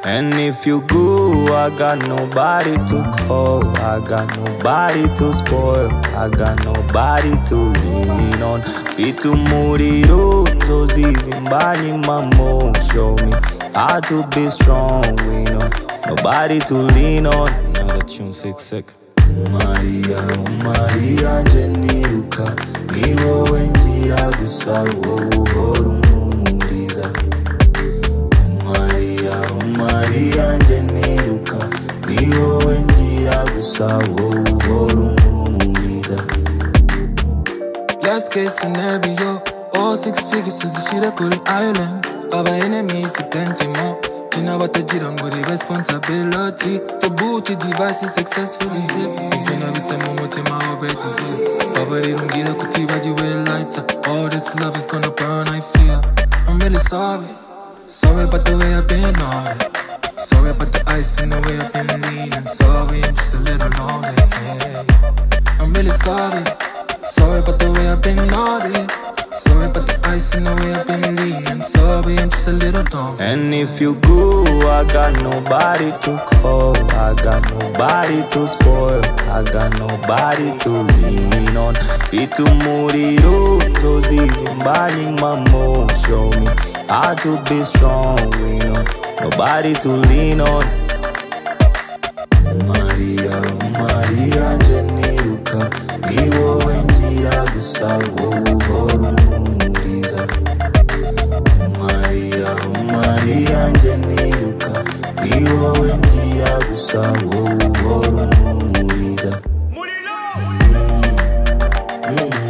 And if you go, I got nobody to call, I got nobody to spoil, I got nobody to lean on. Fitu muriro, nzozi mbani mamo. Show me how to be strong, we know. Nobody to lean on. Another tune sick. Maria, Maria, Jeniuka, niwo wenjira gusa wohoro mumuriza. Maria, Jeniuka, niwo wenjira gusa wohoro mumuriza. Last case scenario, all 6 figures to the shit I couldn't island. Our enemies to plenty more. Kina batajira ngo the responsibility. The booty device is successfully hit. Kina bitema umutima already hit. Baba rirungira kutibagiwe lighter. All this love is gonna burn, I fear. I'm really sorry. Sorry about the way I've been naughty. Sorry about the ice in the way I've been leaning. Sorry, I'm just a little lonely. I'm really sorry. Sorry about the way I've been naughty. Sorry about the ice in the way I've been leaning. Sorry, I'm just a little dumb. And if you go, I got nobody to call, I got nobody to spoil, I got nobody to lean on. Fitu muriro, nzozi mbani mamo. Show me how to be strong, we know. Nobody to lean on. Maria, Jeniuka, niwo wenjira gusa wohoro mumuriza. Maria, Jeniuka, niwo wenjira gusa wohoro mumuriza.